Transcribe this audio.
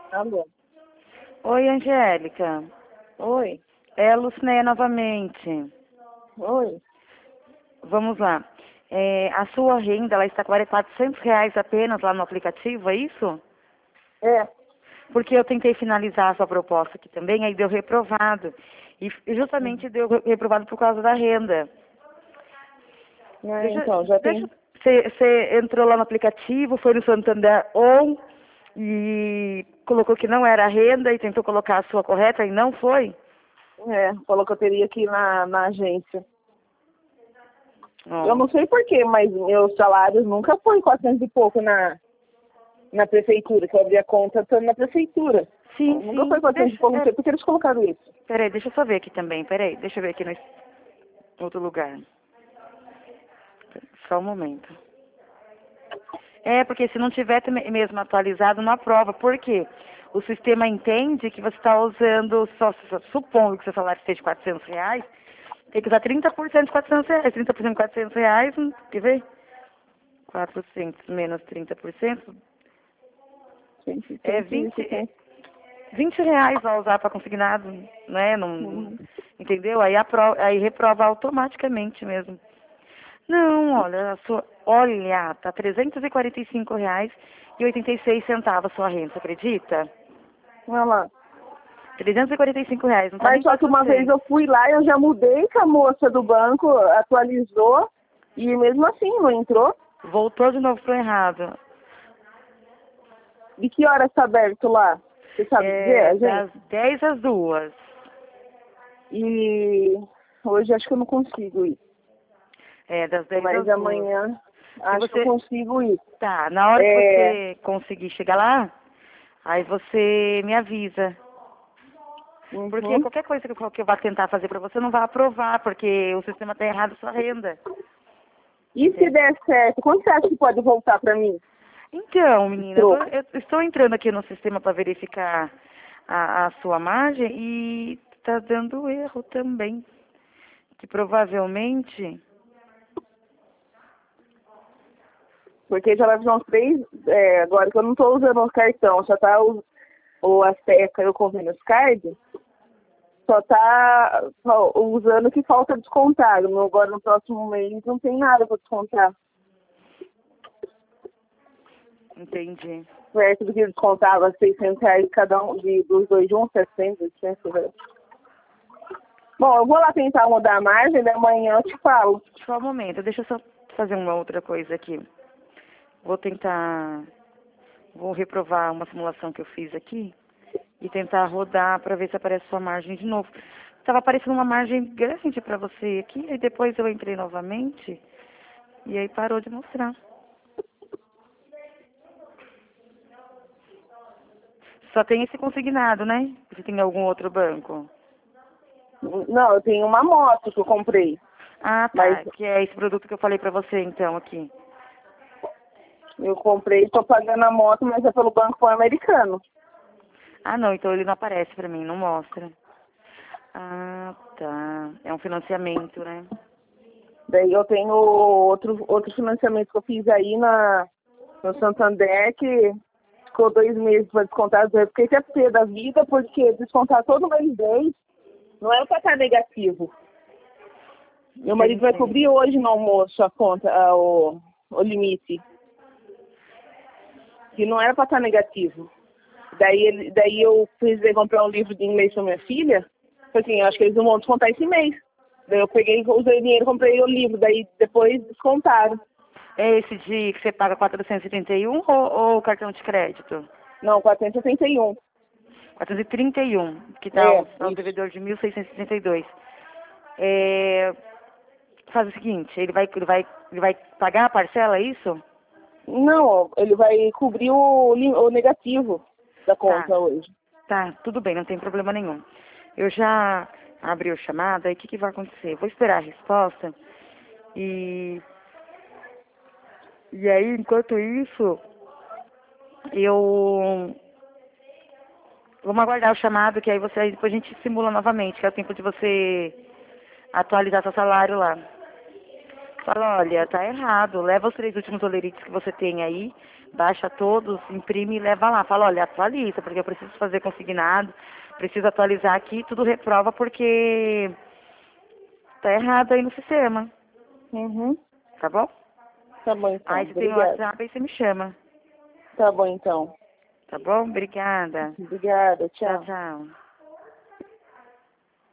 Alô? Oi, Angélica. Oi? É a Lucinéia novamente. Oi? Vamos lá. A sua renda, ela está com R$ 400 apenas lá no aplicativo, é isso? É. Porque eu tentei finalizar a sua proposta aqui também, aí deu reprovado. E justamente deu reprovado por causa da renda. Deixa, Então, já deixa, tem. você entrou lá no aplicativo, foi no Santander On e colocou que não era a renda e tentou colocar a sua correta e não foi? Falou que eu teria que ir na agência. Eu Ó. não sei porquê, mas meus salários nunca foi 400 e pouco na prefeitura, que eu abri a conta estando na prefeitura. Sim, Nunca sim. foi 400 e pouco, não sei porque eles colocaram isso. Peraí, deixa eu só ver aqui também. Peraí, deixa eu ver aqui no outro lugar. Só um momento. Porque se não tiver mesmo atualizado, não aprova. Por quê? O sistema entende que você está usando, supondo que seu salário seja R$ 400, tem que usar 30% de R$ 400. 30% de R$ 400, quer ver? 400 menos 30%, é 20, R$ 20 a usar para consignado, né? Não, Uhum. entendeu? Aí reprova automaticamente mesmo. Não, olha, tá R$ 345,86 a sua renda, você acredita? Olha lá. R$ 345, não tá Mas nem só que uma vez 400. eu fui lá, eu já mudei com a moça do banco, atualizou, e mesmo assim não entrou. Voltou de novo pro errado. De que hora está aberto lá? Você sabe dizer, Das gente? 10 às 2. E hoje acho que eu não consigo ir. Das 10 Mas às 2. amanhã Se acho que eu você, consigo ir. tá, na hora que É, você conseguir chegar lá, aí você me avisa. Porque uhum. qualquer coisa que eu vá tentar fazer pra você não vai aprovar, porque o sistema tá errado a sua renda. E se der certo, quando você acha que pode voltar para mim? Então, menina, Troco. eu estou entrando aqui no sistema para verificar a sua margem e está dando erro também. Que provavelmente. Porque já vai fazer uns 3, agora que eu não estou usando o cartão, só tá o Azteca e o Convênios Card, só tá usando o que falta descontar. Agora no próximo mês não tem nada para descontar. Entendi. Perto do que descontava R$ 600 cada um, dos dois de um, 700, 800. Bom, eu vou lá tentar mudar a margem, da manhã eu te falo. Só um momento, deixa eu só fazer uma outra coisa aqui. Vou tentar. Vou reprovar uma simulação que eu fiz aqui e tentar rodar para ver se aparece sua margem de novo. Estava aparecendo uma margem grande para você aqui, e depois eu entrei novamente e aí parou de mostrar. Só tem esse consignado, né? Você tem algum outro banco? Não, eu tenho uma moto que eu comprei, Ah, mas tá. Que é esse produto que eu falei pra você, então, aqui. eu comprei, estou pagando a moto, mas é pelo Banco Pan-Americano. Ah, não. Então ele não aparece pra mim, não mostra. Ah, tá. É um financiamento, né? Daí eu tenho outro financiamento que eu fiz aí no Santander, que ficou 2 meses para descontar. Eu fiquei até pé da vida, porque descontar todo mês 10 não é para estar negativo. Meu marido vai Entendi. cobrir hoje no almoço a conta, o limite, que não era para estar negativo. Daí eu precisei comprar um livro de inglês para minha filha. Falei assim, eu acho que eles não vão descontar esse mês. Daí eu peguei, usei o dinheiro, comprei o livro, daí depois descontaram. É esse de que você paga 431 ou o cartão de crédito? Não, 471. 431, que tá É, o isso. devedor de 1.662. É, faz o seguinte, ele vai pagar a parcela, é isso? Não, ele vai cobrir o negativo da Tá. conta hoje. Tá, tudo bem, não tem problema nenhum. Eu já abri o chamado, aí o que vai acontecer? Vou esperar a resposta e, e aí, enquanto isso, eu vamos aguardar o chamado, que aí depois a gente simula novamente, que é o tempo de você atualizar seu salário lá. Fala, olha, tá errado. Leva os 3 últimos olerites que você tem aí, baixa todos, imprime e leva lá. Fala, olha, atualiza, porque eu preciso fazer consignado, preciso atualizar aqui, tudo reprova porque tá errado aí no sistema. Uhum. Tá bom? Tá bom, então. Aí você tem o Obrigada. WhatsApp, aí você me chama. Tá bom, então. Tá bom? Obrigada. Obrigada. Tchau, Tchau. tchau.